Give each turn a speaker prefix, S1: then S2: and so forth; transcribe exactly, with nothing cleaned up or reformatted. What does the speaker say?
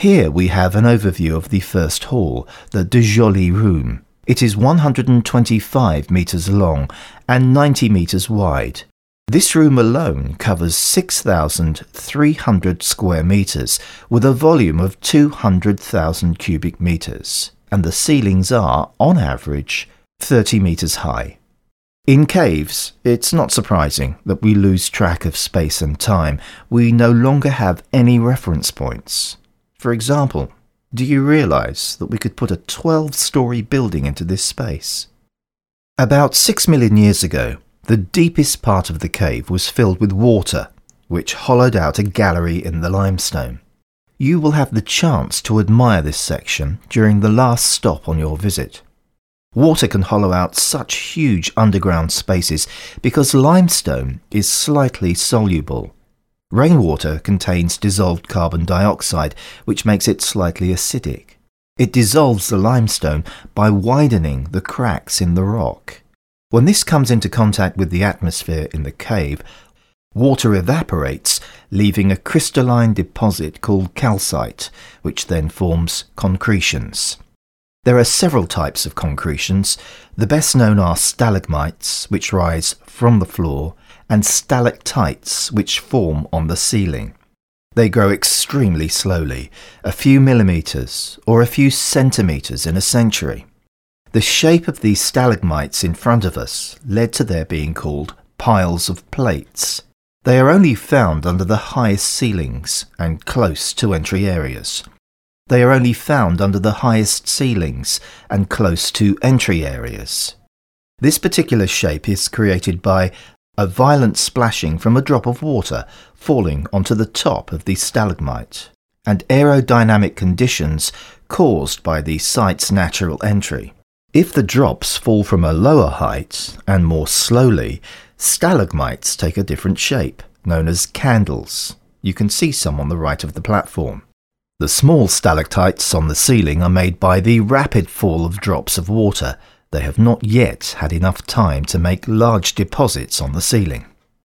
S1: Here we have an overview of the first hall, the De Joly room. It is one hundred twenty-five metres long and ninety metres wide. This room alone covers six thousand three hundred square metres with a volume of two hundred thousand cubic metres, and the ceilings are, on average, thirty metres high. In caves, it's not surprising that we lose track of space and time. We no longer have any reference points. For example, do you realise that we could put a twelve-storey building into this space? About six million years ago, the deepest part of the cave was filled with water, which hollowed out a gallery in the limestone. You will have the chance to admire this section during the last stop on your visit. Water can hollow out such huge underground spaces because limestone is slightly soluble. Rainwater contains dissolved carbon dioxide, which makes it slightly acidic. It dissolves the limestone by widening the cracks in the rock. When this comes into contact with the atmosphere in the cave, water evaporates, leaving a crystalline deposit called calcite, which then forms concretions. There are several types of concretions. The best known are stalagmites, which rise from the floor, and stalactites, which form on the ceiling. They grow extremely slowly, a few millimetres or a few centimetres in a century. The shape of these stalagmites in front of us led to their being called piles of plates. They are only found under the highest ceilings and close to entry areas. They are only found under the highest ceilings and close to entry areas. This particular shape is created by a violent splashing from a drop of water falling onto the top of the stalagmite, and aerodynamic conditions caused by the site's natural entry. If the drops fall from a lower height and more slowly, stalagmites take a different shape, known as candles. You can see some on the right of the platform. The small stalactites on the ceiling are made by the rapid fall of drops of water. They have not yet had enough time to make large deposits on the ceiling.